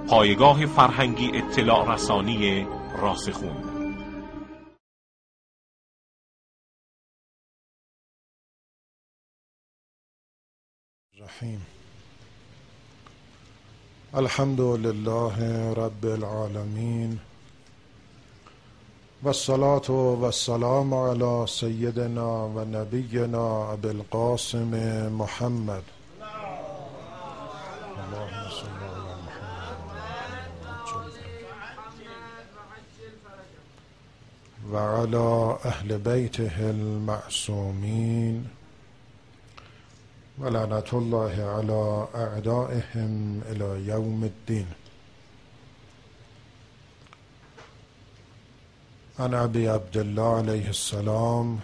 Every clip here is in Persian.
پایگاه فرهنگی اطلاع رسانی راسخون. رحیم. الحمد لله رب العالمین و الصلاة و السلام علی سیدنا و نبینا ابی القاسم محمد و علی اهل بیته المعصومین و لعنت الله علی اعدائهم الی یوم الدین. عن ابی عبدالله علیه السلام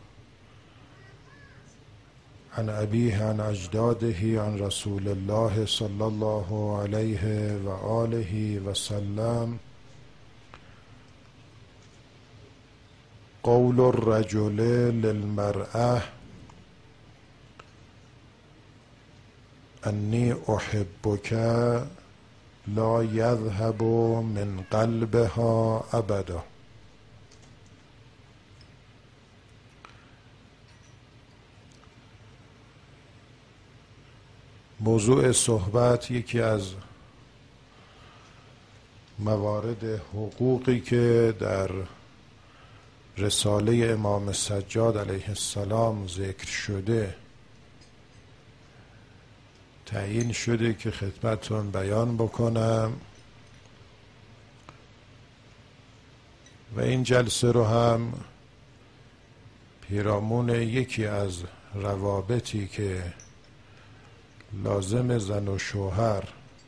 عن ابیه عن اجداده عن رسول الله صلی الله علیه و آله و سلم قول الرجل للمرأة انی احبک لا یذهب من قلبها ابدا. موضوع صحبت یکی از موارد حقوقی که در رساله امام سجاد علیه السلام ذکر شده تعیین شده که خدمتتون بیان بکنم و این جلسه رو هم پیرامون یکی از روابطی که لازم زن و شوهر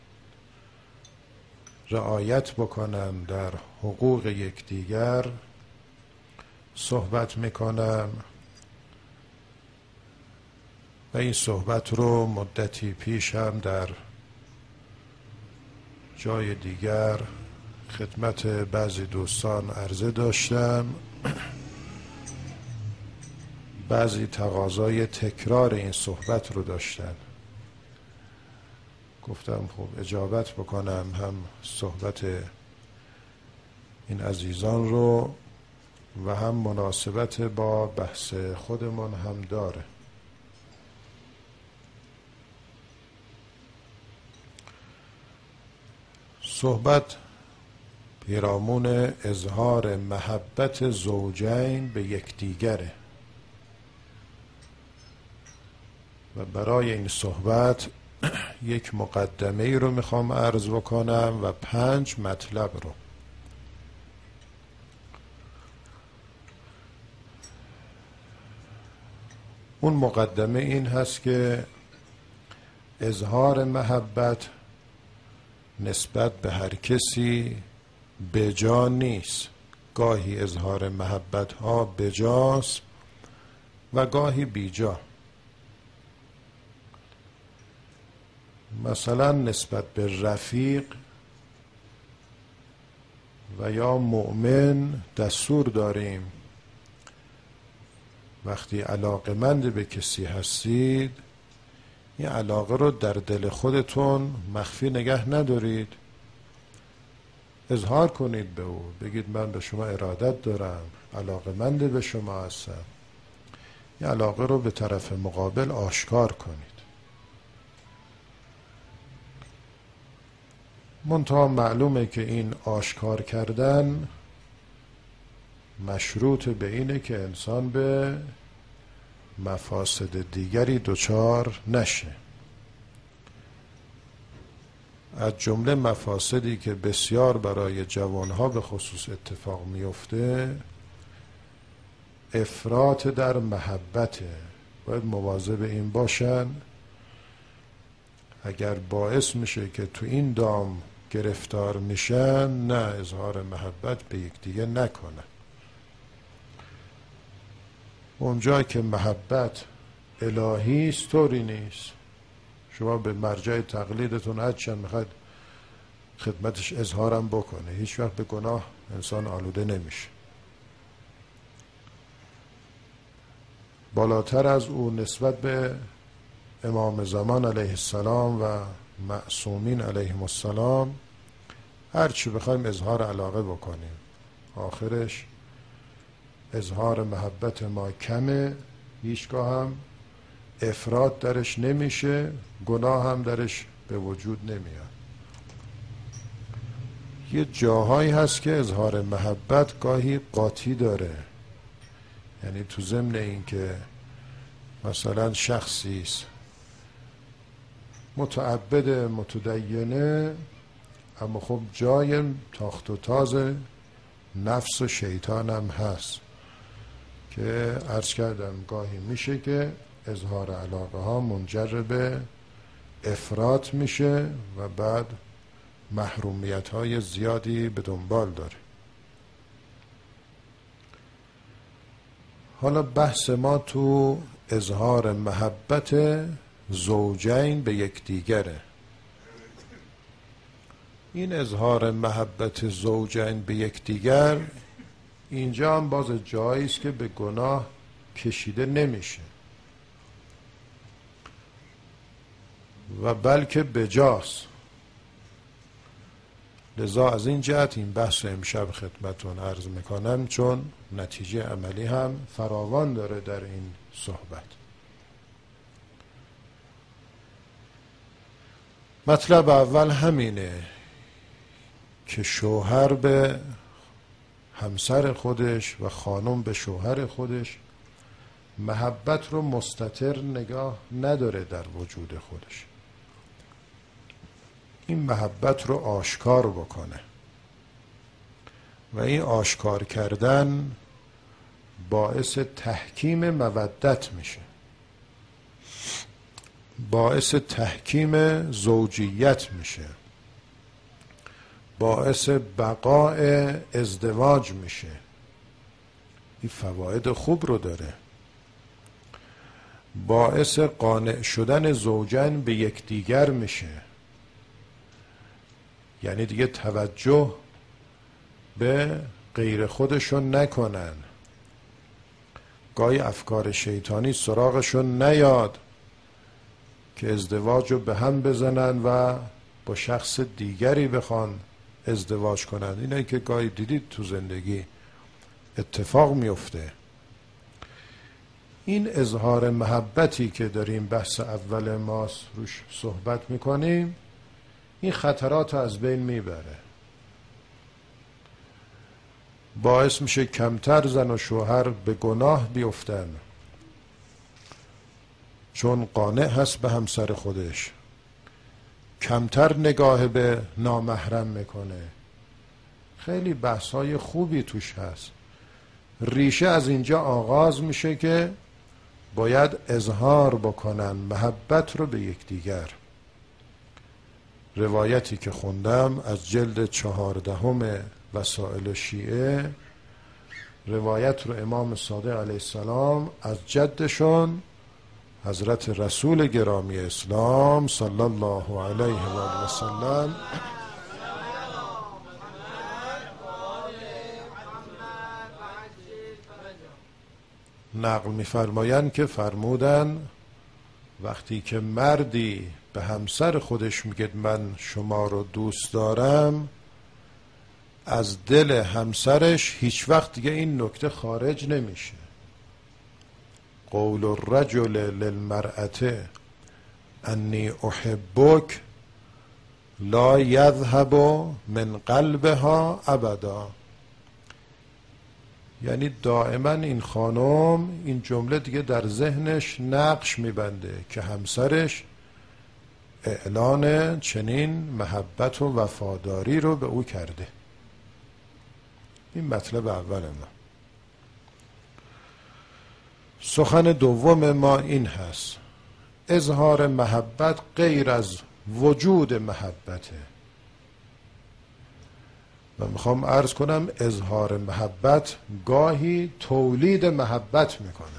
رعایت بکنن در حقوق یکدیگر صحبت میکنم و این صحبت رو مدتی پیش هم در جای دیگر خدمت بعضی دوستان عرضه داشتم. بعضی تقاضای تکرار این صحبت رو داشتن، گفتم خب اجابت بکنم هم صحبت این عزیزان رو و هم مناسبت با بحث خودمان هم داره. صحبت پیرامون اظهار محبت زوجین به یکدیگره و برای این صحبت یک مقدمه ای رو میخوام عرض بکنم و 5 مطلب رو. اون مقدمه این هست که اظهار محبت نسبت به هر کسی بجا نیست. گاهی اظهار محبت ها بجاست و گاهی بیجا. مثلا نسبت به رفیق و یا مؤمن دستور داریم وقتی علاقمند به کسی هستید این علاقه رو در دل خودتون مخفی نگه ندارید، اظهار کنید به او، بگید من به شما ارادت دارم، علاقمند به شما هستم. این علاقه رو به طرف مقابل آشکار کنید. منتها معلومه که این آشکار کردن مشروط به اینه که انسان به مفاسد دیگری دچار نشه. از جمله مفاسدی که بسیار برای جوانها به خصوص اتفاق میفته افراط در محبته. باید مواظب این باشن اگر باعث میشه که تو این دام گرفتار میشن نه اظهار محبت به یکدیگه نکنن. اونجا که محبت الهی است طوری نیست. شما به مرجع تقلیدتون هرچند میخواید خدمتش اظهارم بکنه، هیچ وقت به گناه انسان آلوده نمیشه. بالاتر از او نسبت به امام زمان علیه السلام و معصومین علیهم السلام هر چی بخوایم اظهار علاقه بکنیم، آخرش اظهار محبت ما کمه، هیچگاه هم افراط درش نمیشه، گناه هم درش به وجود نمیاد. یه جاهایی هست که اظهار محبت گاهی قاطی داره، یعنی تو ضمن این که مثلا شخصی است متعبد متدینه، اما خب جای تاخت و تاز نفس و شیطان هم هست که عرض کردم گاهی میشه که اظهار علاقه ها منجر به افراط میشه و بعد محرومیت های زیادی به دنبال داره. حالا بحث ما تو اظهار محبت زوجین به یکدیگره. این اظهار محبت زوجین به یکدیگر اینجا هم باز جایی است که به گناه کشیده نمیشه و بلکه بجاست. لذا از این جهت این بحث امشب خدمتون عرض میکنم، چون نتیجه عملی هم فراوان داره در این صحبت. مطلب اول همینه که شوهر به همسر خودش و خانم به شوهر خودش محبت رو مستتر نگاه نداره در وجود خودش، این محبت رو آشکار بکنه و این آشکار کردن باعث تحکیم مودت میشه، باعث تحکیم زوجیت میشه، باعث بقاء ازدواج میشه. این فواید خوب رو داره. باعث قانع شدن زوجین به یکدیگر میشه، یعنی دیگه توجه به غیر خودشون نکنن، گاهی افکار شیطانی سراغشون نیاد که ازدواج رو به هم بزنن و با شخص دیگری بخوان ازدواج کنن. اینه که گاهی دیدید تو زندگی اتفاق میفته. این اظهار محبتی که داریم بحث اول ما روش صحبت میکنیم، این خطرات رو از بین میبره، باعث میشه کمتر زن و شوهر به گناه بیفتن، چون قانع هست به همسر خودش، کمتر نگاه به نامحرم میکنه. خیلی بحثای خوبی توش هست. ریشه از اینجا آغاز میشه که باید اظهار بکنن محبت رو به یکدیگر. روایتی که خوندم از جلد 14 وسائل شیعه، روایت رو امام صادق علیه السلام از جدشون حضرت رسول گرامی اسلام صلی الله علیه و آله و سلم نقل می‌فرمایند که فرمودن وقتی که مردی به همسر خودش میگه من شما رو دوست دارم، از دل همسرش هیچ وقت دیگه این نکته خارج نمیشه. قول الرجل للمرأة انی احبک لا یذهب من قلبها ابدا. یعنی دائما این خانم این جمله دیگه در ذهنش نقش میبنده که همسرش اعلان چنین محبت و وفاداری رو به او کرده. این مطلب اول ما. سخن دوم ما این هست: اظهار محبت غیر از وجود محبته. و میخوام عرض کنم اظهار محبت گاهی تولید محبت میکنه.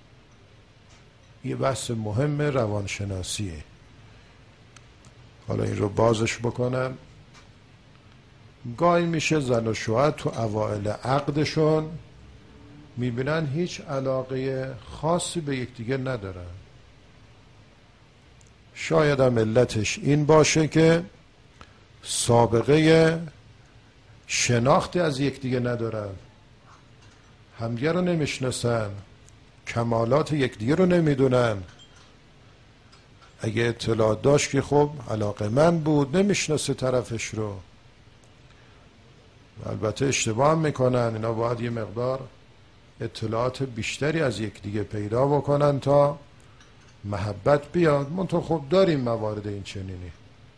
یه بحث مهم روانشناسیه. حالا این رو بازش بکنم. گاهی میشه زن و شوهر تو اوائل عقدشون میبینن هیچ علاقه خاصی به یکدیگه ندارن. شاید هم علتش این باشه که سابقه شناختی از یکدیگه ندارن، همدیگه رو نمیشناسن، کمالات یکدیگه رو نمیدونن. اگه اطلاع داشت که خب علاقه‌مند بود، نمیشناسه طرفش رو. البته اشتباه هم میکنن، اینا باید یه مقدار اطلاعات بیشتری از یکدیگه پیدا بکنن تا محبت بیاد. منطقه خب داریم موارد این چنینی.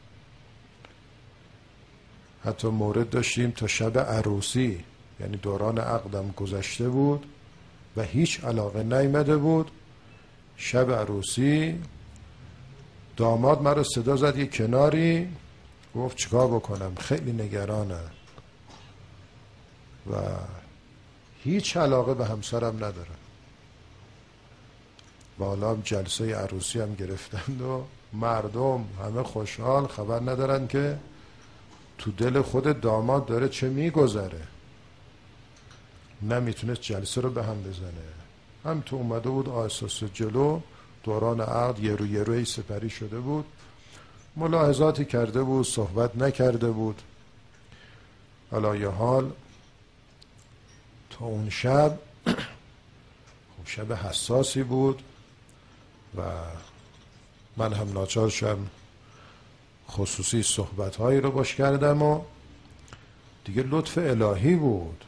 حتی مورد داشتیم تا شب عروسی، یعنی دوران عقدم گذشته بود و هیچ علاقه نیامده بود. شب عروسی داماد مرا صدا زد یه کناری، گفت چیکار بکنم، خیلی نگرانم و هیچ علاقه به همسرم ندارم. و حالا جلسه عروسی هم گرفتند و مردم همه خوشحال، خبر ندارن که تو دل خود داماد داره چه میگذره. نمیتونست جلسه رو به هم بزنه. هم تو اومده بود آساس جلو، دوران عقد یه روی سپری شده بود، ملاحظاتی کرده بود، صحبت نکرده بود. حالا یه حال تا اون شب خب شب حساسی بود و من هم ناچار شدم خصوصی صحبت‌هایی رو باش کردم و دیگه لطف الهی بود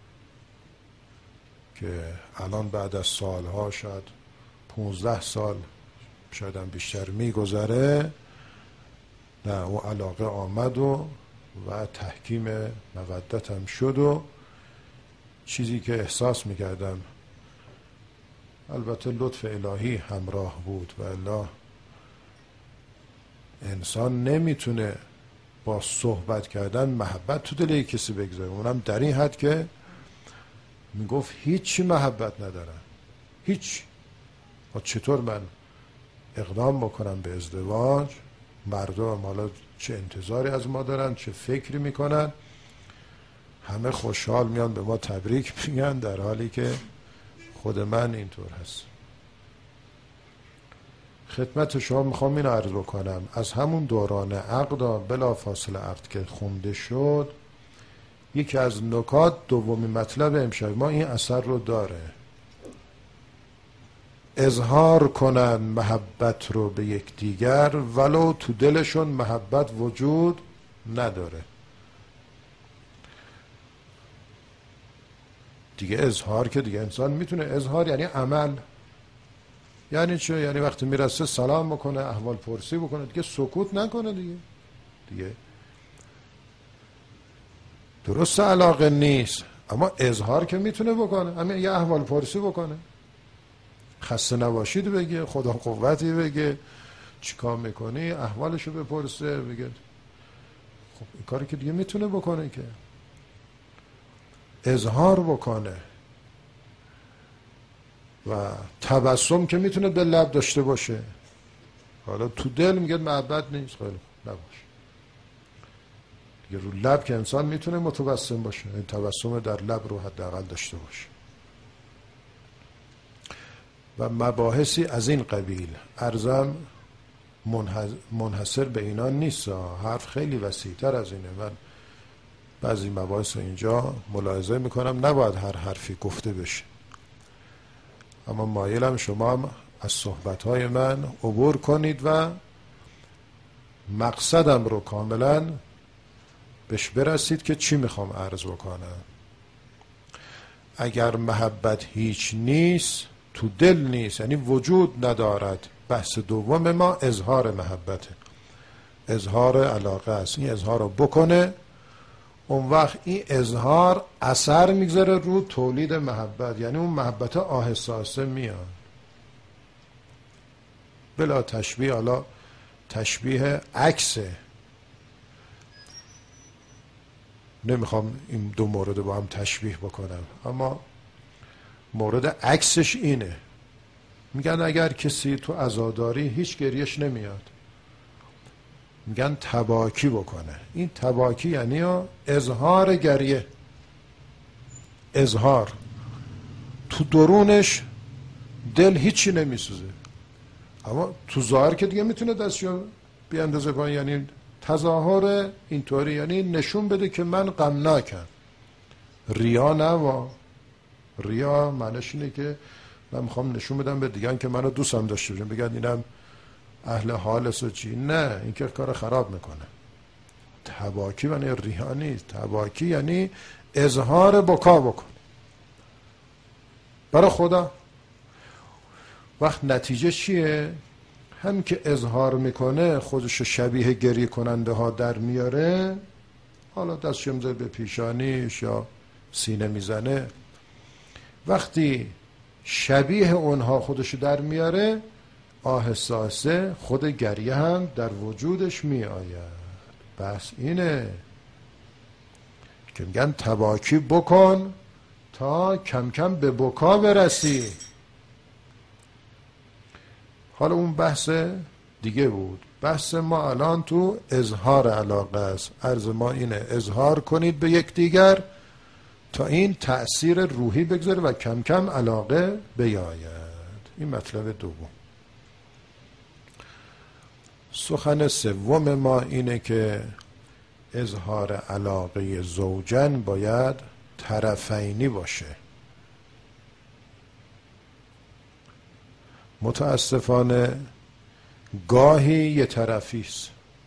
که الان بعد از سالها، شاید 15 سال شاید هم بیشتر میگذره، نه اون علاقه آمد و تحکیم مودتم شد و چیزی که احساس میکردم، البته لطف الهی همراه بود و الا انسان نمیتونه با صحبت کردن محبت تو دل کسی بگذاره. اونم در این حد که میگفت هیچی محبت ندارم، هیچ. و چطور من اقدام بکنم به ازدواج؟ مردم حالا چه انتظاری از ما دارن، چه فکری میکنن؟ همه خوشحال میان به ما تبریک میگن، در حالی که خود من اینطور هست. خدمت شما میخوام این عرض بکنم، از همون دوران عقد بلا فاصله عقد که خونده شد، یکی از نکات، دومی مطلب امشب ما این اثر رو داره، اظهار کنن محبت رو به یکدیگر ولو تو دلشون محبت وجود نداره. دیگه اظهار که دیگه انسان میتونه، اظهار یعنی عمل. یعنی چه؟ یعنی وقتی میرسه سلام بکنه، احوال پرسی بکنه، دیگه سکوت نکنه. دیگه درست علاقه نیست، اما اظهار که میتونه بکنه. همین یه احوال پرسی بکنه، خسته نباشید بگه، خدا قوتی بگه، چیکار میکنی، احوالشو بپرسه، بگه. خب این کاری که دیگه میتونه بکنه، که اظهار بکنه. و تبسم که میتونه به لب داشته باشه. حالا تو دل میگه محبت نیست، خیلی نباشه. دیگه رو لب که انسان میتونه متبسم باشه، این تبسم در لب رو حداقل داشته باشه. و مباحثی از این قبیل. عرضم منحصر به اینا نیست، حرف خیلی وسیع‌تر از اینه. من بعضی مباحث اینجا ملاحظه میکنم نباید هر حرفی گفته بشه، اما مایلم شما هم از صحبتهای من عبور کنید و مقصدم رو کاملا بهش برسید که چی میخوام عرض بکنم. اگر محبت هیچ نیست، تو دل نیست، یعنی وجود ندارد، بحث دوم ما اظهار محبته، اظهار علاقه است. این اظهار رو بکنه، اون وقت این اظهار اثر میگذاره رو تولید محبت، یعنی اون محبت آهسته آهسته میاد. بلا تشبیه، حالا تشبیه عکسه، نمیخوام این دو مورد با هم تشبیه بکنم، اما مورد عکسش اینه. میگن اگر کسی تو عزاداری هیچ گریش نمیاد، میگن تباکی بکنه. این تباکی یعنی اظهار گریه، اظهار. تو درونش دل هیچی نمیسوزه، اما تو ظاهر که دیگه میتونه دستشو بیاندازه پایین، یعنی تظاهر اینطوری یعنی نشون بده که من غمناکم. ریا نه، ریا معنیش اینه که من میخوام نشون بدم به دیگران که منو دوستم داشته باشن، بگن اینم اهل حالس و چی. نه، این که کار خراب میکنه. تباکی یعنی ریا نیست. تباکی یعنی اظهار بکا بکن برای خدا. وقت نتیجه چیه؟ هم که اظهار میکنه خودشو شبیه گریه کننده ها در میاره، حالا دستش میذاره به پیشانیش یا سینه میزنه. وقتی شبیه اونها خودشو در میاره، آهسته آهسته خود گریه هم در وجودش میآید. بس اینه که میگن تباکی بکن تا کم کم به بکا برسی. حالا اون بحث دیگه بود. بحث ما الان تو اظهار علاقه است. عرض ما اینه اظهار کنید به یکدیگر تا این تأثیر روحی بگذاره و کم کم علاقه بیاید. این مطلب دوم. سخن سوم ما اینه که اظهار علاقه زوجن باید طرفینی باشه. متاسفانه گاهی یه طرفی است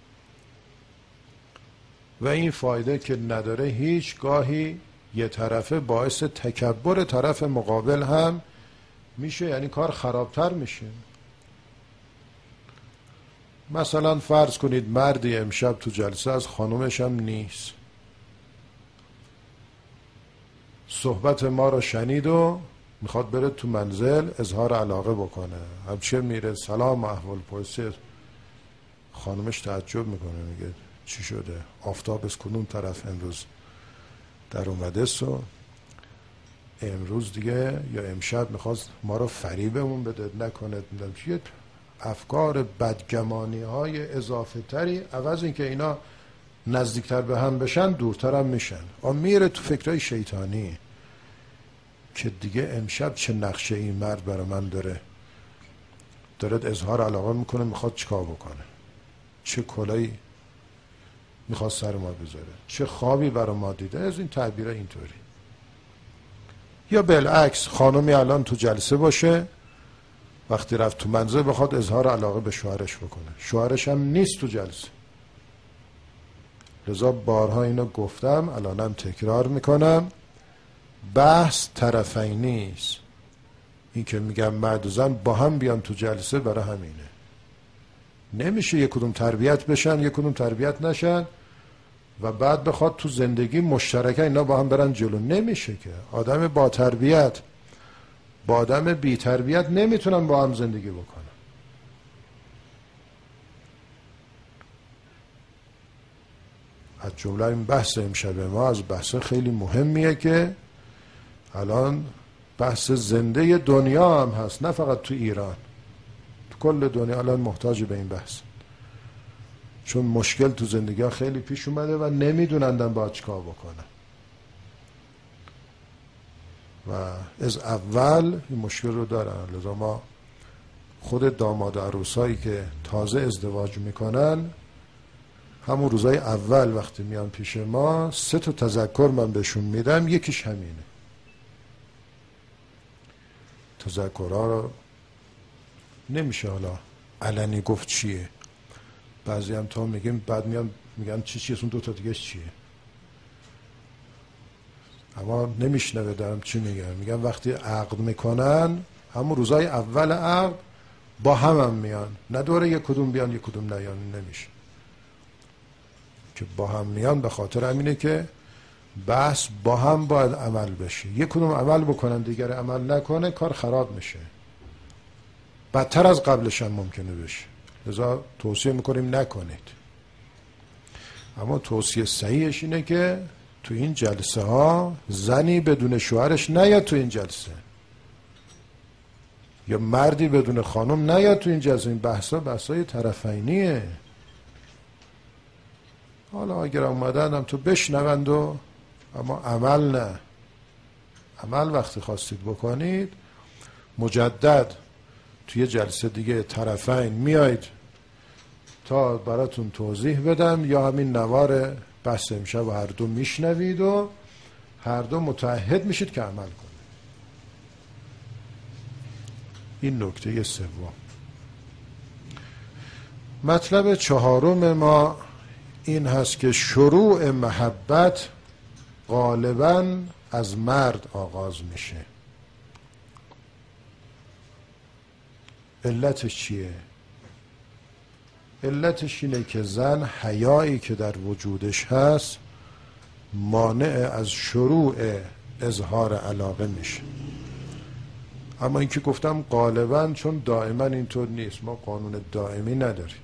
و این فایده که نداره، هیچ گاهی یه طرفه باعث تکبر طرف مقابل هم میشه، یعنی کار خرابتر میشه. مثلا فرض کنید مردی امشب تو جلسه از خانومش هم نیست، صحبت ما رو شنید و میخواد بره تو منزل اظهار علاقه بکنه. همچه میره سلام احوال پرسه، خانومش تعجب میکنه، میگه چی شده؟ آفتاب از کدوم طرف امروز در اومده سو امروز دیگه یا امشب میخواست ما رو فریبمون بده نکنه. چیه افکار بدگمانی های اضافه تری، عوض این که اینا نزدیکتر به هم بشن دورتر هم میشن. میره تو فکرهای شیطانی که دیگه امشب چه نقشه این مرد برای من داره اظهار علاقه میکنه، میخواد چیکار بکنه، چه کلایی میخواد سر ما بذاره، چه خوابی برای ما دیده. از این تعبیره اینطوری. یا بالعکس خانمی الان تو جلسه باشه، وقتی رفت تو منزل بخواد اظهار علاقه به شوهرش بکنه، شوهرش هم نیست تو جلسه. لذا بارها اینو گفتم، الانم تکرار میکنم، بحث طرفینی است. این که میگم مرد و زن با هم بیان تو جلسه برای همینه. نمیشه یک کدوم تربیت بشن یک کدوم تربیت نشن و بعد بخواد تو زندگی مشترکه اینا با هم برن جلو. نمیشه که. آدم با تربیت با آدم بی تربیت نمیتونن با هم زندگی بکنن. از جمله این بحث امشب ما از بحث خیلی مهمیه که الان بحث زنده دنیا هم هست، نه فقط تو ایران، تو کل دنیا الان محتاج به این بحث، چون مشکل تو زندگی ها خیلی پیش اومده و نمیدونندن باید چیکار بکنن و از اول این مشکل رو دارن. لذا ما خود داماد و عروسایی که تازه ازدواج میکنن همون روزای اول وقتی میان پیش ما 3 تذکر من بهشون میدم، یکیش همینه. تذکرها رو نمیشه حالا علنی گفت چیه، بعضی هم تا میگیم بعد میگن چیه اون 2 دیگه چیه، اما نمیشنوه دارم چی میگن وقتی عقد میکنن همون روزای اول عقد با هم میان، نه دوره یک کدوم بیان یک کدوم نیان. نمیشه که با هم میان، به خاطر همینه که بحث با هم باید عمل بشه. یک کدوم عمل بکنن دیگر عمل نکنه کار خراب میشه، بدتر از قبلش هم ممکنه بشه. لذا توصیه میکنیم نکنید. اما توصیه صحیحش اینه که تو این جلسه ها زنی بدون شوهرش نیاد تو این جلسه، یا مردی بدون خانم نیاد تو این جلسه. این بحثای طرفینیه. حالا اگر اومدن هم تو بشنوند و اما عمل نه. عمل وقتی خواستید بکنید مجدد توی جلسه دیگه طرفین میایید تا براتون توضیح بدم یا همین نوار بحث امشب و هر دو میشنوید و هر دو متعهد میشید که عمل کنید. این نکته سوم. مطلب چهارم ما این هست که شروع محبت غالباً از مرد آغاز میشه. علتش چیه؟ علتش اینه که زن حیایی که در وجودش هست مانع از شروع اظهار علاقه میشه. اما این که گفتم غالباً، چون دائما اینطور نیست، ما قانون دائمی نداریم،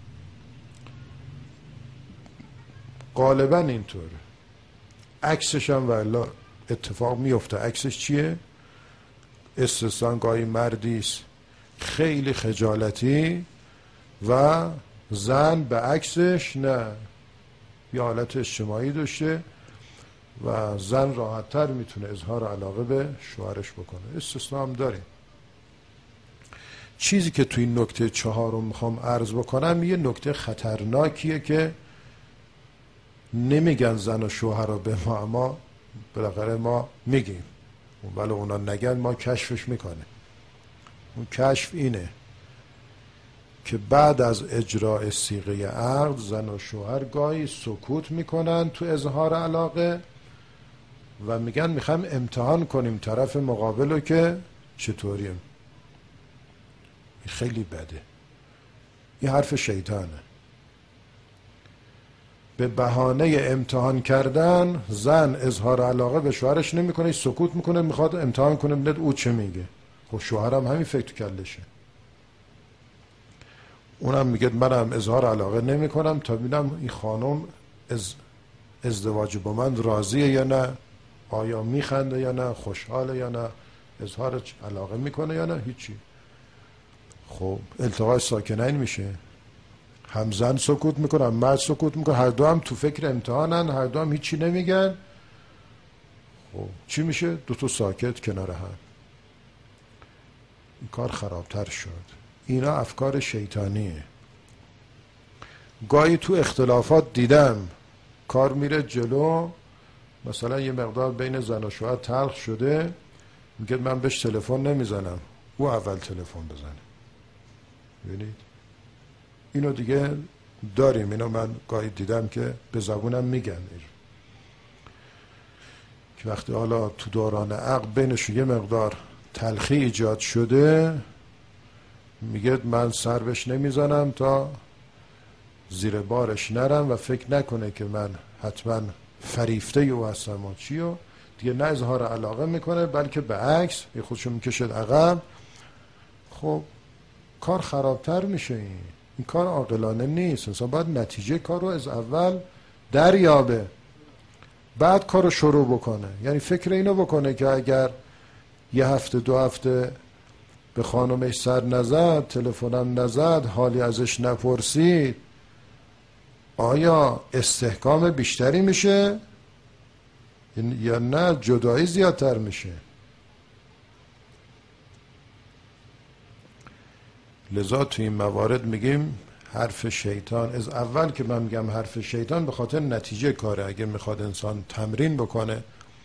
غالباً اینطوره. عکسش هم والا اتفاق میفته. عکسش چیه؟ استثنا گاهی مردیست خیلی خجالتی و زن به عکسش نه، یه حالت اجتماعی داشته و زن راحت‌تر میتونه اظهار علاقه به شوهرش بکنه. استثنا هم داریم. چیزی که توی نکته چهارم میخوام عرض بکنم یه نکته خطرناکیه که نمیگن زن و شوهر رو به ما، اما بالاخره ما میگیم، ولی اونا نگن ما کشفش میکنه. اون کشف اینه که بعد از اجراء صیغه عقد زن و شوهر گاهی سکوت میکنن تو اظهار علاقه و میگن میخوایم امتحان کنیم طرف مقابل رو که چطوریم. این خیلی بده. این حرف شیطانه. به بهانه امتحان کردن زن اظهار علاقه به شوهرش نمیکنه، سکوت میکنه، میخواد امتحان کنه ببینه او چه میگه. خب شوهرم همین فکر تو کلشه، اونم میگه منم اظهار علاقه نمی کنم تا ببینم این خانم ازدواج با من راضیه یا نه، آیا میخنده یا نه، خوشحاله یا نه، اظهار علاقه میکنه یا نه، هیچی. خب التقاء ساکنین میشه، هم زن سکوت میکنه هم مرد سکوت میکنه، هر دو هم تو فکر امتحانن، هر دو هم هیچی نمیگن. خب چی میشه؟ دو تا ساکت کنار هم. این کار خرابتر شد. اینا افکار شیطانیه. گاهی تو اختلافات دیدم کار میره جلو، مثلا یه مقدار بین زن و شوهر تلخ شده، میگه من بهش تلفن نمیزنم، او اول تلفن بزنه. ببینید اینو دیگه داریم. اینو من گاهی دیدم که به زبونم میگن که وقتی حالا تو دوران عقد بینش یه مقدار تلخی ایجاد شده، میگه من سر بهش نمیزنم تا زیر بارش نرم و فکر نکنه که من حتما فریفته او هستم و چی، و دیگه نه اظهار علاقه میکنه بلکه به عکس یه خودشو میکشد عقب. خب کار خرابتر میشه. این کار عاقلانه نیست. انسان باید نتیجه کار رو از اول دریابه، بعد کار رو شروع بکنه. یعنی فکر اینو بکنه که اگر یه هفته دو هفته به خانمش سر نزد، تلفنم نزد، حالی ازش نپرسید، آیا استحکام بیشتری میشه یا نه جدایی زیادتر میشه؟ لذا تو این موارد میگیم حرف شیطان. از اول که من میگم حرف شیطان به خاطر نتیجه کاره. اگه میخواد انسان تمرین بکنه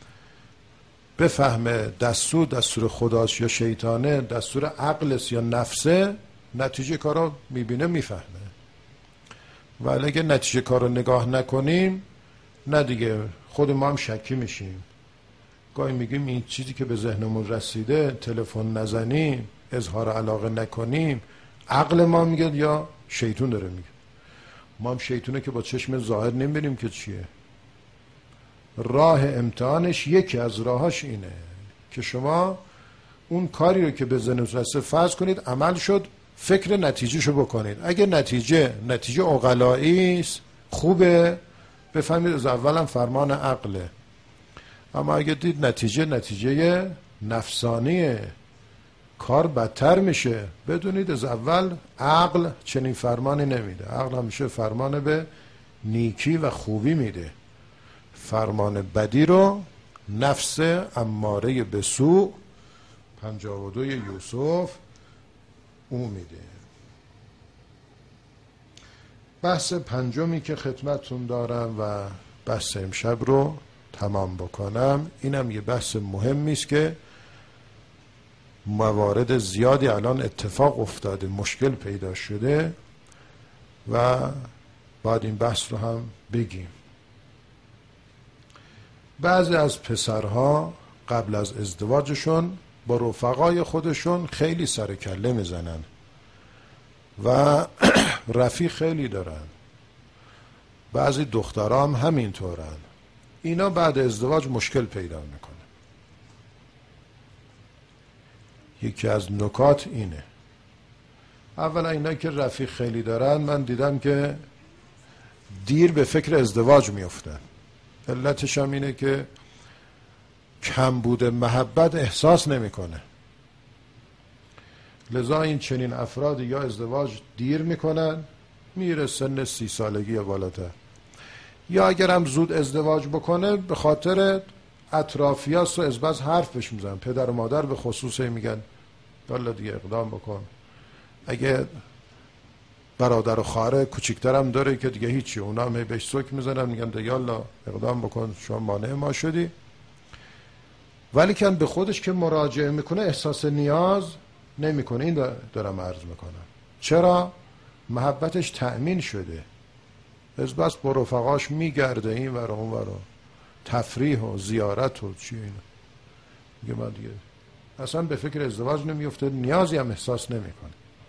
بفهمه دستور خداست یا شیطانه، دستور عقلست یا نفسه، نتیجه کارو میبینه میفهمه. ولی اگه نتیجه کارو نگاه نکنیم، نه دیگه خود ما هم شکی میشیم. گاهی میگیم این چیزی که به ذهنمون رسیده، تلفن نزنیم، اظهار علاقه نکنیم، عقل ما میگه یا شیطان داره میگه. ما هم شیطونه که با چشم ظاهر نمیبینیم که چیه. راه امتحانش یکی از راهاش اینه که شما اون کاری رو که به ذهنتون رسیده فرض کنید عمل شد، فکر نتیجهشو بکنید. اگه نتیجه عقلایی است، خوبه، بفهمید از اولم فرمان عقله. اما اگه دید نتیجه نفسانیه، کار بدتر میشه، بدونید از اول عقل چنین فرمانی نمیده. عقل همیشه فرمان به نیکی و خوبی میده، فرمان بدی رو نفس اماره به سوء 52 یوسف او میده. بحث پنجمی که خدمتتون دارم و بحث امشب رو تمام بکنم، اینم یه بحث مهمی است که موارد زیادی الان اتفاق افتاده، مشکل پیدا شده و باید این بحث رو هم بگیم. بعضی از پسرها قبل از ازدواجشون با رفقای خودشون خیلی سر کله میزنن و رفیق خیلی دارن. بعضی دخترها هم همینطورن. اینا بعد ازدواج مشکل پیدا میکنه. یکی از نکات اینه. اولا اینا که رفیق خیلی دارن، من دیدم که دیر به فکر ازدواج میفتن. علتش هم اینه که کمبود محبت احساس نمیکنه. لذا این چنین افرادی یا ازدواج دیر میکنن، میره سن 30 سالگی یا بالاتر، یا اگر هم زود ازدواج بکنه به خاطر اطرافیاست و از بس حرف بهش میزنن. پدر و مادر به خصوص میگن والا دیگه اقدام بکن. اگه برادر و خواهر کوچیک‌تر هم داره که دیگه هیچی، اونا هم بهش سوک میزنن میگن دیگه یالا اقدام بکن، شما مانع ما شدی. ولی که به خودش که مراجعه میکنه احساس نیاز نمیکنه. این دارم عرض میکنم. چرا؟ محبتش تأمین شده. از بس با رفقاش میگرده این ور اون ور، تفریح و زیارت و چی اینا. میگه من دیگه اصلا به فکر ازدواج نمیفته، نیازی هم احساس نمیکنه.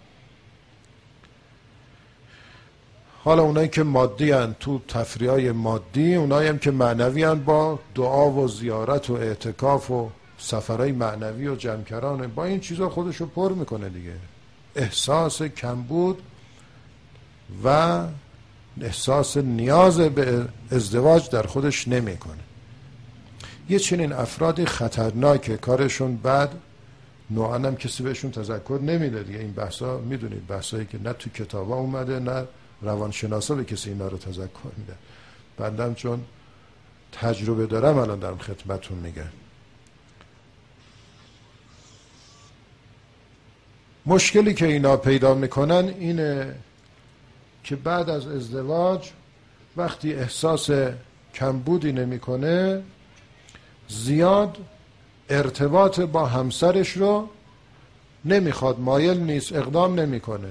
حالا اونایی که مادی هن تو تفریحای مادی، اونایی هم که معنوی هن با دعا و زیارت و اعتکاف و سفرهای معنوی و جمکران، با این چیزا خودشو پر میکنه دیگه. احساس کمبود و احساس نیاز به ازدواج در خودش نمیکنه. یه چنین افرادی خطرناکه، کارشون بعد نوعا هم کسی بهشون تذکر نمیده دیگه. این بحثا میدونید، بحثایی که نه تو کتابا اومده نه روانشناسا به کسی اینا رو تذکر میده. بندم چون تجربه دارم الان دارم خدمتتون میگم. مشکلی که اینا پیدا میکنن اینه که بعد از ازدواج وقتی احساس کمبودی نمیکنه، زیاد ارتباط با همسرش رو نمیخواد، مایل نیست، اقدام نمیکنه.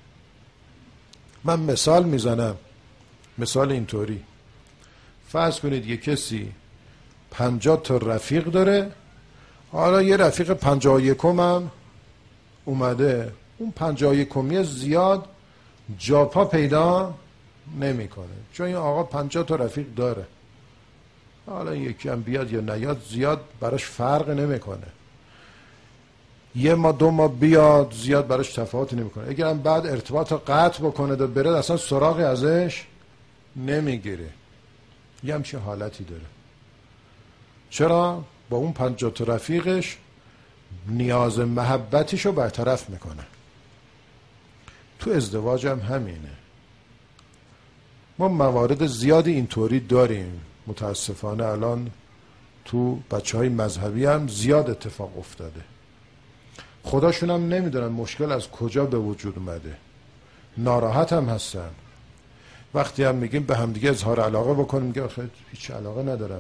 من مثال میزنم، مثال اینطوری. فرض کنید یه کسی 50 تا رفیق داره، حالا یه رفیق 51 هم اومده، اون 51 زیاد جاپا پیدا نمیکنه، چون این آقا 50 تا رفیق داره. حالا یکی هم بیاد یا نیاد زیاد براش فرق نمیکنه. یه ما 2 ماه بیاد زیاد براش تفاوتی نمیکنه. اگر هم بعد ارتباط قطع بکنه و بره، اصلا سراغی ازش نمیگیره. یه همچین حالتی داره. چرا؟ با اون 50 تا رفیقش نیاز محبتیشو برطرف میکنه. تو ازدواج هم همینه. ما موارد زیادی اینطوری داریم. متاسفانه الان تو بچهای مذهبی هم زیاد اتفاق افتاده. خداشون هم نمیدونن مشکل از کجا به وجود اومده. ناراحت هم هستن. وقتی هم میگیم به همدیگه اظهار علاقه بکنیم، میگه آخه هیچ علاقه ندارم.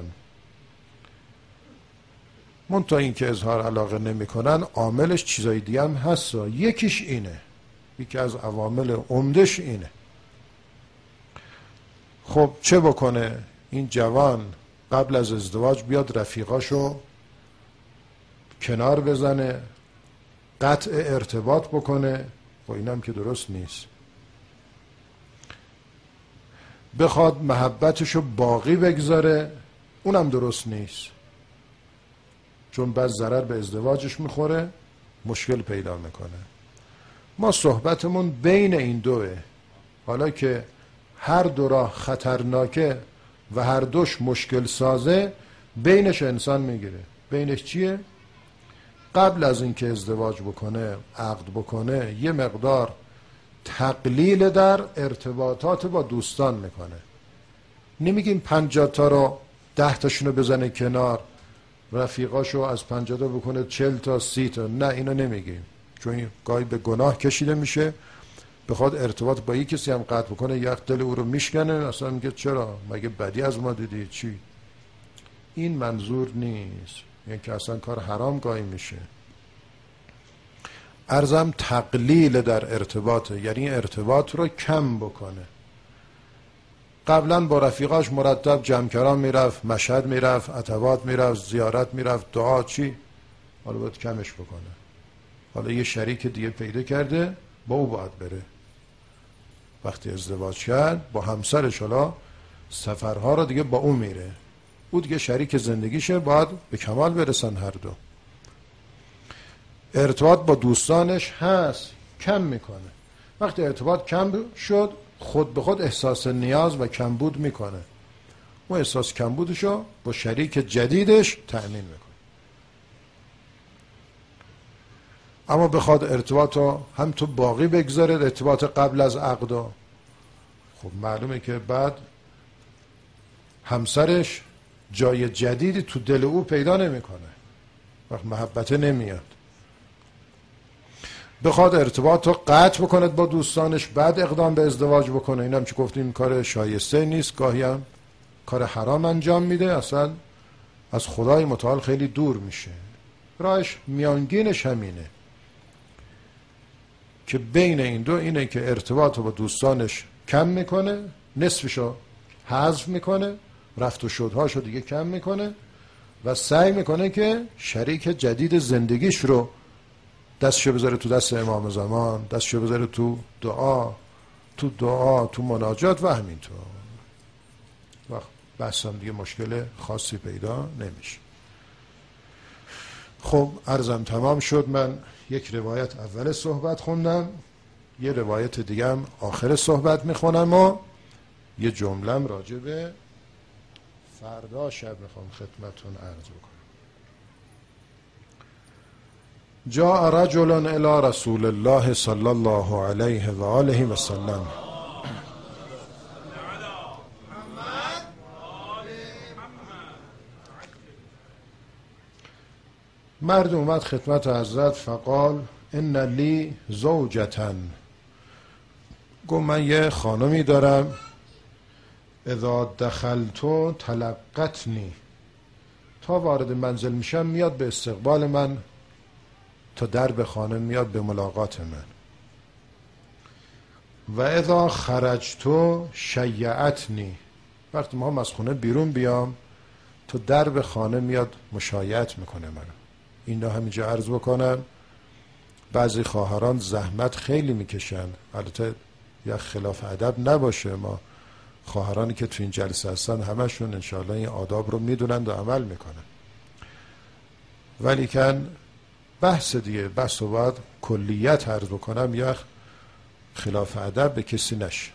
منتها این که اظهار علاقه نمیکنن عاملش چیزای دیگه هم هست. یکیش اینه، یکی از عوامل عمدش اینه. خب چه بکنه این جوان؟ قبل از ازدواج بیاد رفیقاشو کنار بزنه، قطع ارتباط بکنه، و اینم که درست نیست. بخواد محبتشو باقی بگذاره، اونم درست نیست، چون بعد ضرر به ازدواجش میخوره، مشکل پیدا میکنه. ما صحبتمون بین این دوه. حالا که هر دو راه خطرناکه و هر دوش مشکل سازه، بینش انسان میگیره. بینش چیه؟ قبل از اینکه ازدواج بکنه، عقد بکنه، یه مقدار تقلیل در ارتباطات با دوستان میکنه. نمیگیم 50 تا رو 10 تاشونو بزنه کنار، رفیقاشو از 50 تا بکنه 40 تا 30 تا. نه، اینو نمیگیم، چون گاهی به گناه کشیده میشه. بخواد ارتباط با یک کسی هم قطع بکنه، یک دل او رو میشکنه، اصلا میگه چرا، مگه بدی از ما دیدی چی؟ این منظور نیست، یعنی که اصلا کار حرام گاهی میشه. عرضم تقلیل در ارتباطه، یعنی ارتباط رو کم بکنه. قبلا با رفیقاش مرتب جمکران میرفت، مشهد میرفت، عتبات میرفت، زیارت میرفت، دعا چی، حالا باید کمش بکنه. حالا یه شریک دیگه پیدا کرده، با او باید بره. وقتی ازدواج کرد با همسرش، حالا سفرها رو دیگه با او میره، او دیگه شریک زندگیشه، باید به کمال برسن هر دو. ارتباط با دوستانش هست، کم میکنه. وقتی ارتباط کم شد، خود به خود احساس نیاز و کمبود میکنه. اون احساس کمبودشو با شریک جدیدش تأمین میکنه. اما بخواد ارتباطو هم تو باقی بگذاره، ارتباط قبل از عقد، خب معلومه که بعد همسرش جای جدیدی تو دل او پیدا نمیکنه، وقت محبت نمیاد. بخواد ارتباط رو قطع بکنه با دوستانش، بعد اقدام به ازدواج بکنه، اینم که گفتیم کار شایسته نیست، گاهی هم کار حرام انجام میده، اصلا از خدای متعال خیلی دور میشه. راهش میانگینش همینه که بین این دو اینه که ارتباط رو با دوستانش کم میکنه، نصفشو حذف میکنه، رفت و شدهاشو دیگه کم میکنه و سعی میکنه که شریک جدید زندگیش رو دستشو بذاره تو دست امام زمان، دستشو بذاره تو دعا، تو مناجات و همینطور. وقت بحث هم دیگه مشکل خاصی پیدا نمیشه. خب عرضم تمام شد. من یک روایت اول صحبت خوندم، یه روایت دیگه هم آخر صحبت میخونم و یه جملم راجع به فردا شب میخوام خدمتون عرض بکنم. جاء رجل الى رسول الله صلی الله علیه و آله و سلم. مرد اومد خدمت حضرت، فقال ان لی زوجتن، گفت من یه خانمی دارم، اذا دخلتو تلقتنی، تا وارد منزل میشم میاد به استقبال من، تا درب خانه میاد به ملاقات من. و اذا خرجتو شیعتنی، وقتی ما از خونه بیرون بیام تا درب خانه میاد مشایعت میکنه منو. این رو همینجا عرض بکنم، بعضی خواهران زحمت خیلی میکشن، البته یا خلاف ادب نباشه، ما خواهرانی که تو این جلسه هستن همشون انشاءالله این آداب رو میدونن و عمل میکنن، ولی کن بحث دیگه، بحث رو باید کلیت عرض بکنم یا خلاف ادب به کسی نشه.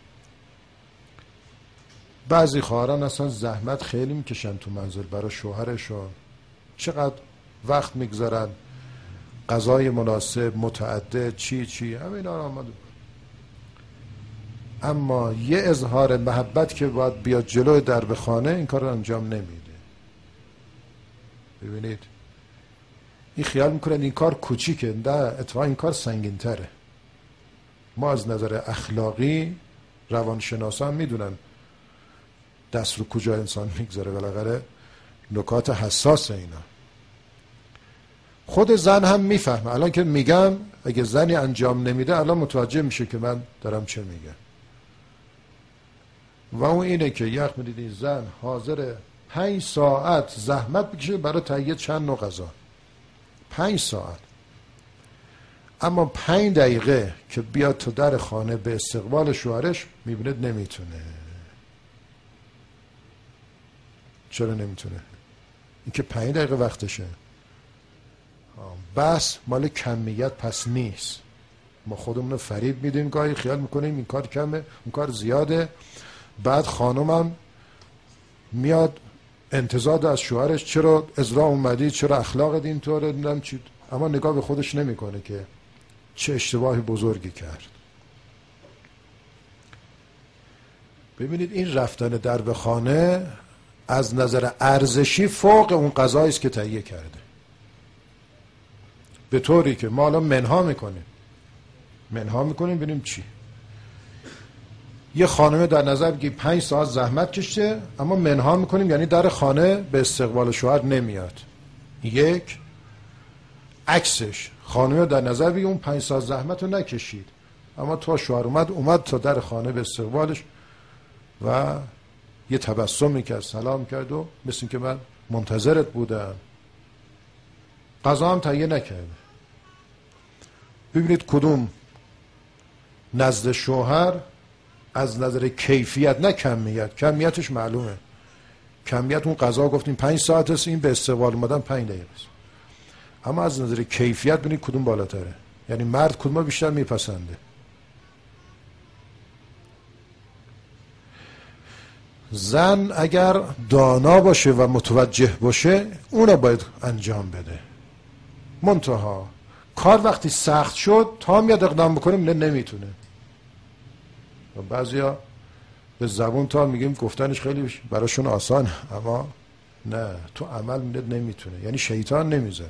بعضی خواهران اصلا زحمت خیلی میکشن تو منزل برای شوهرشون، چقدر وقت میگذارن، غذای مناسب، متعدد، چی همین آمده، اما یه اظهار محبت که باید بیاد جلوی درب خانه این کار رو انجام نمیده. ببینید این خیال میکنن این کار کوچیکه، نه اتفاقا این کار سنگین تره. ما از نظر اخلاقی روانشناسان میدونن دست رو کجا انسان میگذاره، بالاخره نکات حساس اینا. خود زن هم میفهمه، الان که میگم اگه زنی انجام نمیده الان متوجه میشه که من دارم چه میگم. و اون اینه که یخ میدیدی زن حاضر 5 ساعت زحمت بکشه برای تهیه چند نوع غذا، 5 ساعت، اما 5 دقیقه که بیاد تو در خانه به استقبال شوهرش میبینید نمیتونه. چرا نمیتونه؟ این که 5 دقیقه وقتشه. بس مال کمیت پس نیست. ما خودمون رو فریب میدیم، گاهی خیال میکنیم این کار کمه اون کار زیاده، بعد خانمم میاد انتظار از شوهرش چرا ازرا اومدی، چرا اخلاقت اینطوره، نمیدونم چی، اما نگاه به خودش نمیکنه که چه اشتباهی بزرگی کرد. ببینید این رفتن درب خانه از نظر ارزشی فوق اون غذایی است که تهیه کرده، به طوری که ما الان منها میکنیم. منها میکنیم ببینیم چی. یه خانم در نظر بگی 5 ساعت زحمت کشته، اما منها میکنیم یعنی در خانه به استقبال شوهر نمیاد. یک عکسش، خانم در نظر بگی اون 5 ساعت زحمت رو نکشید، اما تا شوهر اومد تا در خانه به استقبالش و یه تبسمی کرد، سلام کرد و مثل این که من منتظرت بودم. غذا هم تهیه نکرده. ببینید کدوم نزد شوهر از نظر کیفیت نه کمیت، کمیتش معلومه، کمیت اون غذا گفتیم 5 ساعت است، این به استقبال اومدن 5 دقیقه است، اما از نظر کیفیت ببینید کدوم بالاتره، یعنی مرد کدوم بیشتر میپسنده. زن اگر دانا باشه و متوجه باشه اونو باید انجام بده. منتها کار وقتی سخت شد تا میاد اقدام بکنیم نمیتونه. و بعضیا به زبون تا میگیم گفتنش خیلی براشون آسانه، اما نه تو عمل نمیتونه، یعنی شیطان نمیزنه.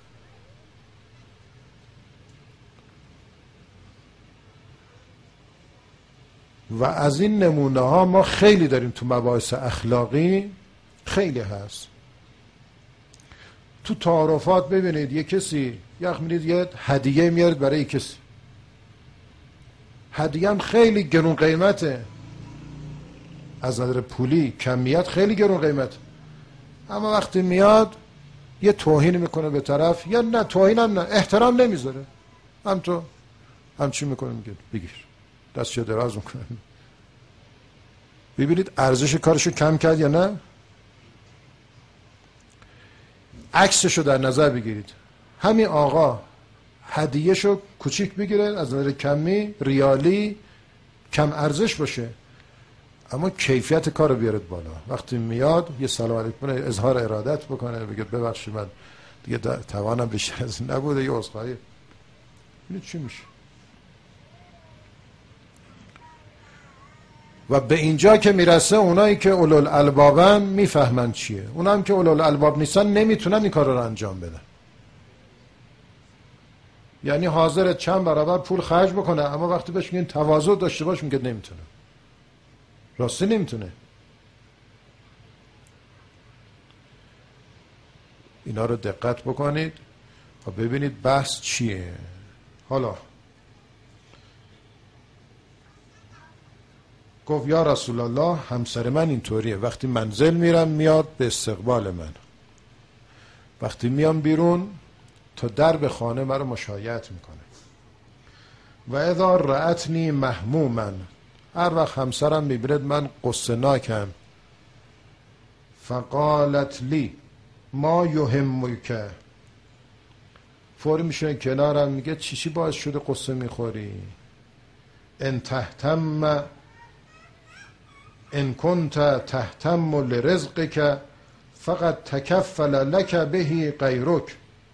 و از این نمونه ها ما خیلی داریم تو مباحث اخلاقی، خیلی هست. تو تعارفات ببینید یه کسی یه هدیه میارد برای کسی، هدیه هم خیلی گرون قیمته، از نظر پولی کمیت خیلی گرون قیمت، اما وقتی میاد یه توهین میکنه به طرف، یا نه توهین هم نه، احترام نمیذاره، همچی میکنه میگه بگیر، دستشو دراز میکنه. ببینید ارزش کارشو کم کرد یا نه. عکسشو در نظر بگیرید، همین آقا هدیهشو کوچیک بگیره، از نظر کمی ریالی کم ارزش باشه، اما کیفیت کارو بیارد بالا. وقتی میاد یه سلام علیکم اظهار ارادت بکنه، بگه ببخشید من دیگه توانم بیشتر از این نبوده، یه عذرخواهی. ببینید چی میشه. و به اینجا که میرسه اونایی که اولوالالبابن میفهمن چیه، اونا هم که اولوالالباب نیستن نمیتونن این کار رو انجام بدن. یعنی حاضر چند برابر پول خرج بکنه، اما وقتی بهش میگن تواضع داشته باش میگه نمیتونه، راستی نمیتونه. اینا رو دقت بکنید و ببینید بحث چیه. حالا گفت یا رسول الله همسر من اینطوریه، وقتی منزل میرم میاد به استقبال من، وقتی میام بیرون تا درب خانه مرا مشایعت میکنه. و اذا رأتنی محموما، هر وقت همسرم میبیند من قصه ناکم، فقالت لی ما یهمک، فوری میشه کنارم میگه چی باعث شده قصه میخوری؟ ان تهتم ان کنت تهتم لرزقک فقط تکفل لک به غیرک.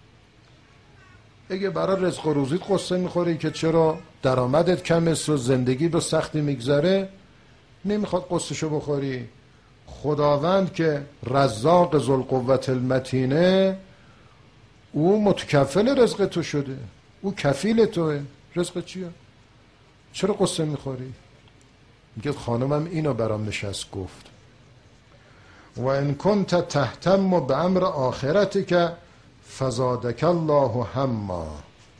اگه برای رزق و روزیت قصه میخوری که چرا درآمدت کم است و زندگی به سختی میگذره، نمیخواد قصهشو بخوری. خداوند که رزاق ذوالقوة المتینه، او متکفل رزق تو شده، او کفیل توه. رزق چیه؟ چرا قصه میخوری؟ میگه خانمم اینو برام نشست گفت. و ان کنت تهتم بامر آخرتک فزادک الله هما.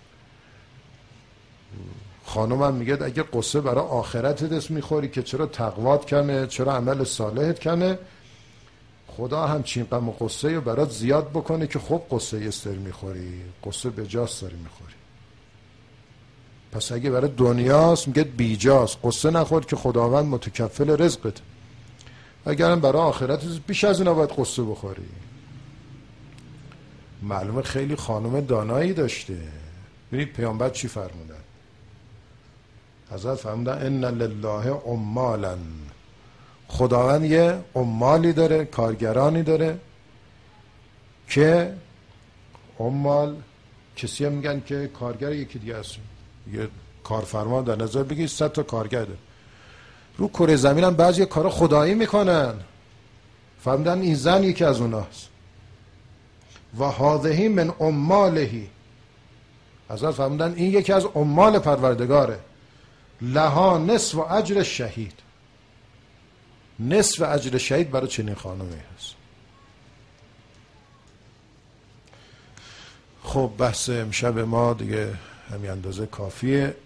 خانمم میگه اگه قصه برای آخرتت دست میخوری که چرا تقوات کمه، چرا عمل صالحت کمه، خدا همچین غم و قصه رو برات زیاد بکنه که خب قصه استر میخوری، قصه بجاست داری میخوری. پس اگه برای دنیاست میگه بیجاست، قصه نخور که خداوند متکفل رزقت. اگرم برای آخرت بیش از اینا باید قصه بخوری. معلومه خیلی خانم دانایی داشته. ببینید پیامبر چی فرمودن؟ حضرت فرمودن ان لله عمالا، خداوند یه عمالی داره، کارگرانی داره که عمال کسی هم میگن که کارگر یکی دیگه است، یه کارفرما در نظر بگید 100 تا کارگر داره. رو کره زمین هم بعضی کارا خدایی میکنن، فهمیدن این زن یکی از اوناست. و هذه من عمالهی، حضرت فرمودن این یکی از عمال پروردگاره، لها نصف اجر شهید. نصف اجر شهید برای چنین خانمی هست. خب بحث امشب ما دیگه همین اندازه کافیه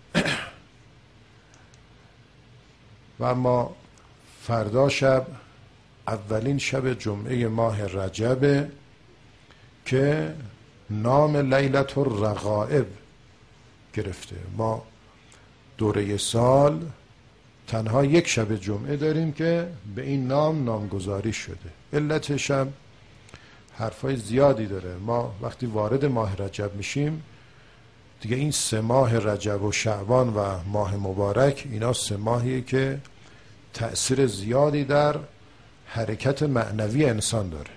و اما فردا شب اولین شب جمعه ماه رجب که نام لیلة الرغائب گرفته. ما دوره سال تنها یک شب جمعه داریم که به این نام نامگذاری شده. علتش هم حرفای زیادی داره. ما وقتی وارد ماه رجب میشیم دیگه این 3 ماه رجب و شعبان و ماه مبارک، اینا 3 ماهیه که تأثیر زیادی در حرکت معنوی انسان داره.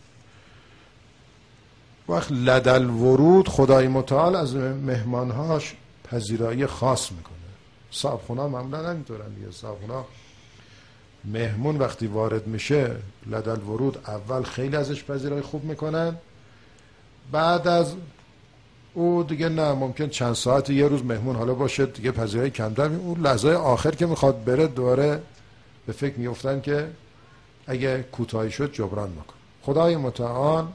وقت لدل ورود خدای متعال از مهمانهاش پذیرایی خاص میکنه. صاحبخونا معمولا همینطورن دیگه. صاحبخونا مهمون وقتی وارد میشه لدل ورود اول خیلی ازش پذیرایی خوب میکنن، بعد از او دیگه نه، ممکن چند ساعت یه روز مهمون حالا باشه دیگه پذیرایی کمتر. اون لحظه آخر که میخواد بره دوره به فکر میفتن که اگه کوتاهی شد جبران میکن. خدای متعال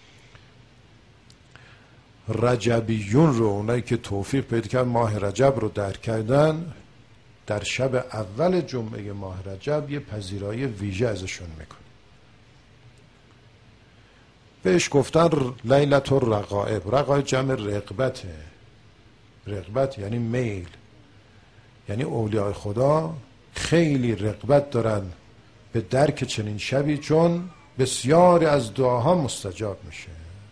رجبیون رو، اونایی که توفیق پیدا کردن ماه رجب رو درک کردن، در شب اول جمعه ماه رجب یه پذیرایی ویژه ازشون میکنه. بهش گفتن لیلة الرغائب. رغائب جمع رغبته. رغبت یعنی میل، یعنی اولیاء خدا خیلی رغبت دارن به درک چنین شبی، چون بسیاری از دعاها مستجاب میشه.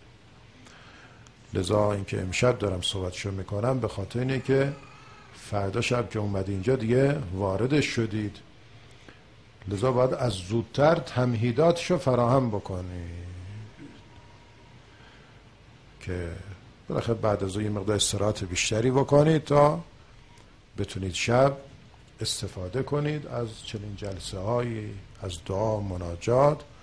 لذا اینکه امشب دارم صحبتشو میکنم به خاطر اینه که فردا شب که اومد اینجا دیگه وارد شدید، لذا باید از زودتر تمهیداتشو فراهم بکنید که بالاخره بعد از یه مقدار استراحت بیشتری بکنید تا بتونید شب استفاده کنید از چنین جلسه هایی، از دعا و مناجات